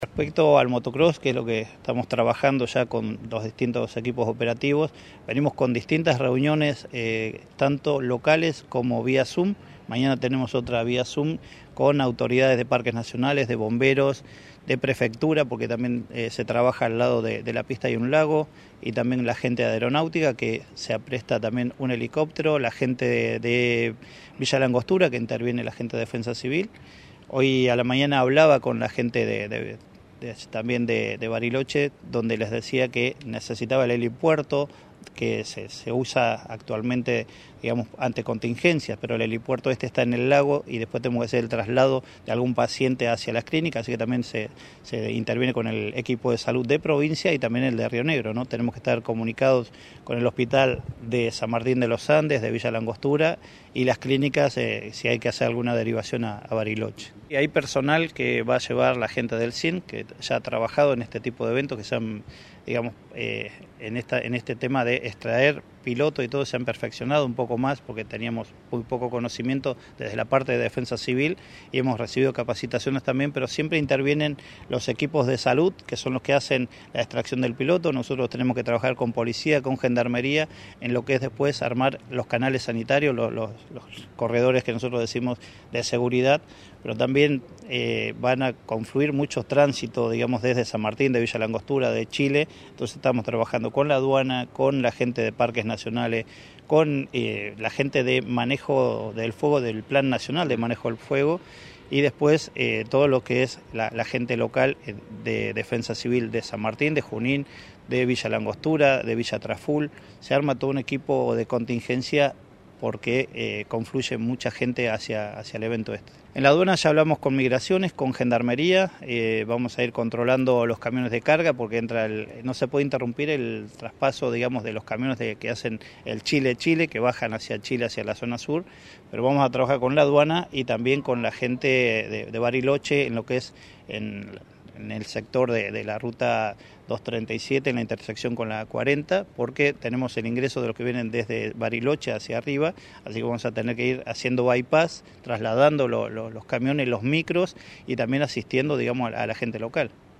Respecto al motocross, que es lo que estamos trabajando ya con los distintos equipos operativos, venimos con distintas reuniones, tanto locales como vía Zoom. Mañana tenemos otra vía Zoom con autoridades de parques nacionales, de bomberos, de prefectura, porque también se trabaja al lado de la pista y un lago, y también la gente de aeronáutica, que se apresta también un helicóptero, la gente de Villa Langostura, que interviene la gente de Defensa Civil. Hoy a la mañana hablaba con la gente también de Bariloche, donde les decía que necesitaba el helipuerto, que se usa actualmente, digamos, ante contingencias, pero el helipuerto está en el lago y después tenemos que hacer el traslado de algún paciente hacia las clínicas, así que también se interviene con el equipo de salud de provincia y también el de Río Negro, ¿no? Tenemos que estar comunicados con el hospital de San Martín de los Andes, de Villa Langostura, y las clínicas si hay que hacer alguna derivación a Bariloche. Y hay personal que va a llevar la gente del CIN, que ya ha trabajado en este tipo de eventos, que se han, digamos, en este tema de extraer pilotos y todo, se han perfeccionado un poco más porque teníamos muy poco conocimiento desde la parte de defensa civil y hemos recibido capacitaciones también, pero siempre intervienen los equipos de salud, que son los que hacen la extracción del piloto. Nosotros tenemos que trabajar con policía, con gendarmería, en lo que es después armar los canales sanitarios, los corredores que nosotros decimos de seguridad, pero también van a confluir muchos tránsitos, digamos, desde San Martín, de Villa Langostura, de Chile. Entonces estamos trabajando con la aduana, con la gente de parques nacionales, con la gente de manejo del fuego, del Plan Nacional de Manejo del Fuego, y después todo lo que es la gente local de Defensa Civil de San Martín, de Junín, de Villa Langostura, de Villa Traful. Se arma todo un equipo de contingencia porque confluye mucha gente hacia el evento este. En la aduana ya hablamos con migraciones, con gendarmería, vamos a ir controlando los camiones de carga porque no se puede interrumpir el traspaso, digamos, de los camiones que hacen el Chile-Chile, que bajan hacia Chile, hacia la zona sur, pero vamos a trabajar con la aduana y también con la gente de Bariloche en lo que es en el sector de la ruta 237, en la intersección con la 40, porque tenemos el ingreso de los que vienen desde Bariloche hacia arriba, así que vamos a tener que ir haciendo bypass, trasladando los camiones, los micros y también asistiendo, digamos, a la gente local.